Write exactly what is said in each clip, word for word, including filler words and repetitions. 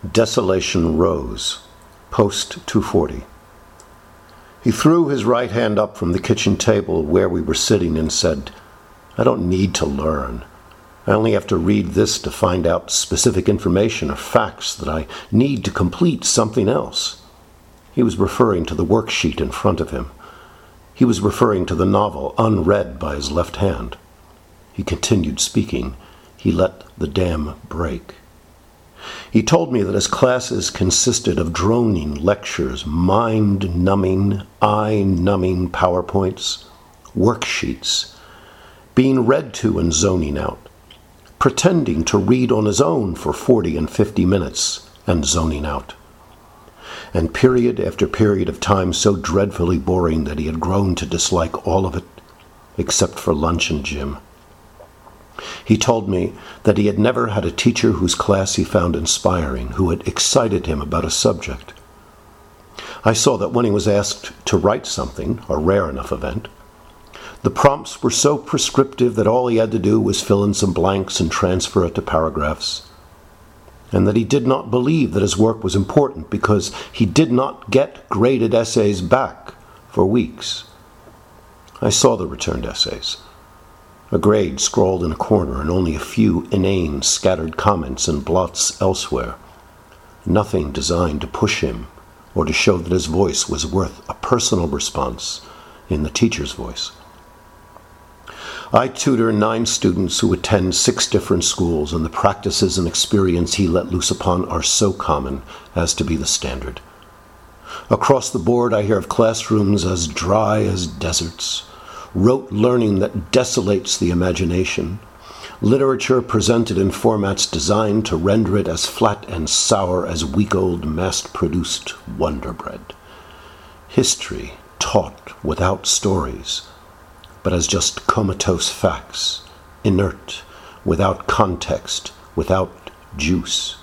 Desolation rose, post two forty. He threw his right hand up from the kitchen table where we were sitting and said, "I don't need to learn. I only have to read this to find out specific information or facts that I need to complete something else." He was referring to the worksheet in front of him. He was referring to the novel unread by his left hand. He continued speaking. He let the dam break. He told me that his classes consisted of droning lectures, mind-numbing, eye-numbing PowerPoints, worksheets, being read to and zoning out, pretending to read on his own for forty and fifty minutes and zoning out, and period after period of time so dreadfully boring that he had grown to dislike all of it, except for lunch and gym. He told me that he had never had a teacher whose class he found inspiring, who had excited him about a subject. I saw that when he was asked to write something, a rare enough event, the prompts were so prescriptive that all he had to do was fill in some blanks and transfer it to paragraphs, and that he did not believe that his work was important because he did not get graded essays back for weeks. I saw the returned essays. A grade scrawled in a corner and only a few inane, scattered comments and blots elsewhere. Nothing designed to push him or to show that his voice was worth a personal response in the teacher's voice. I tutor nine students who attend six different schools, and the practices and experience he let loose upon are so common as to be the standard. Across the board, I hear of classrooms as dry as deserts, rote learning that desolates the imagination, literature presented in formats designed to render it as flat and sour as week-old mass-produced Wonder Bread, history taught without stories, but as just comatose facts, inert, without context, without juice,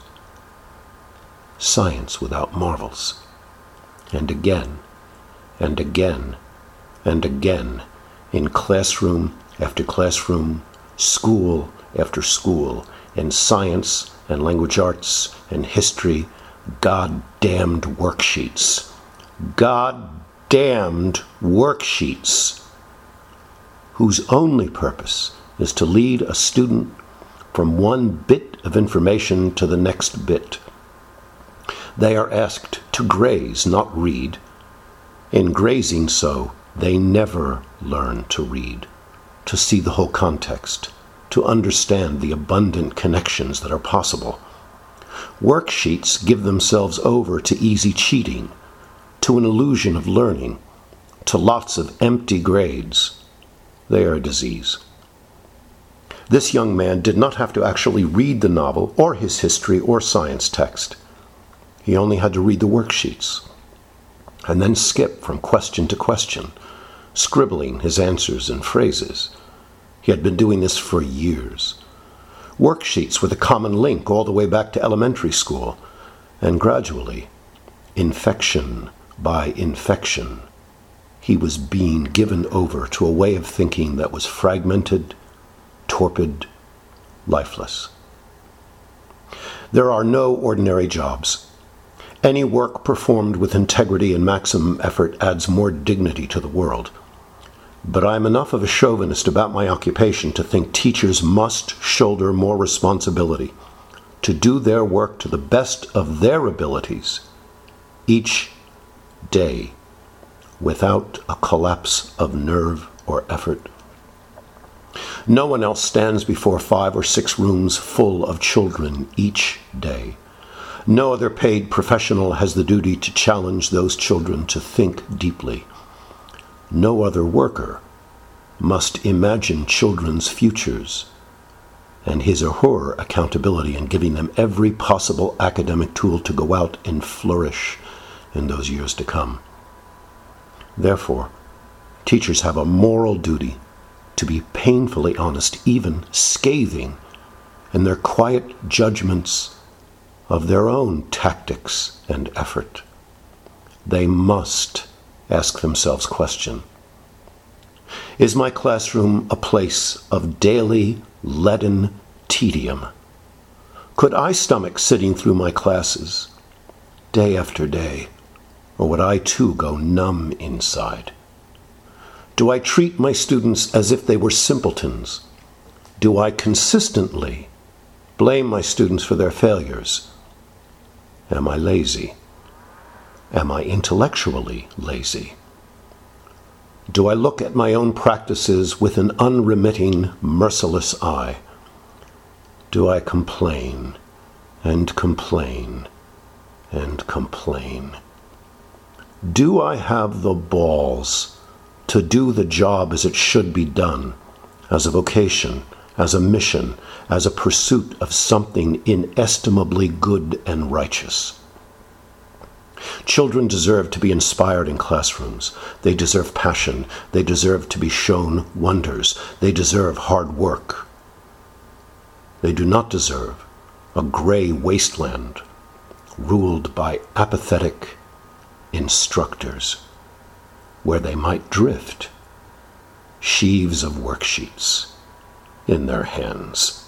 science without marvels, and again, and again, and again, in classroom after classroom, school after school, in science and language arts and history, God-damned worksheets. God-damned worksheets, whose only purpose is to lead a student from one bit of information to the next bit. They are asked to graze, not read. In grazing so, they never learn to read, to see the whole context, to understand the abundant connections that are possible. Worksheets give themselves over to easy cheating, to an illusion of learning, to lots of empty grades. They are a disease. This young man did not have to actually read the novel or his history or science text. He only had to read the worksheets, and then skip from question to question, scribbling his answers and phrases. He had been doing this for years. Worksheets with a common link all the way back to elementary school, and gradually, infection by infection, he was being given over to a way of thinking that was fragmented, torpid, lifeless. There are no ordinary jobs. Any work performed with integrity and maximum effort adds more dignity to the world. But I am enough of a chauvinist about my occupation to think teachers must shoulder more responsibility, to do their work to the best of their abilities, each day, without a collapse of nerve or effort. No one else stands before five or six rooms full of children each day. No other paid professional has the duty to challenge those children to think deeply. No other worker must imagine children's futures and his or her accountability in giving them every possible academic tool to go out and flourish in those years to come. Therefore, teachers have a moral duty to be painfully honest, even scathing, in their quiet judgments of their own tactics and effort. They must ask themselves question: is my classroom a place of daily leaden tedium, Could I stomach sitting through my classes, day after day, or would I too go numb inside? Do I treat my students as if they were simpletons? Do I consistently blame my students for their failures? Am I lazy? Am I intellectually lazy? Do I look at my own practices with an unremitting, merciless eye? Do I complain and complain and complain? Do I have the balls to do the job as it should be done, as a vocation, as a mission, as a pursuit of something inestimably good and righteous? Children deserve to be inspired in classrooms. They deserve passion. They deserve to be shown wonders. They deserve hard work. They do not deserve a gray wasteland ruled by apathetic instructors where they might drift, sheaves of worksheets in their hands.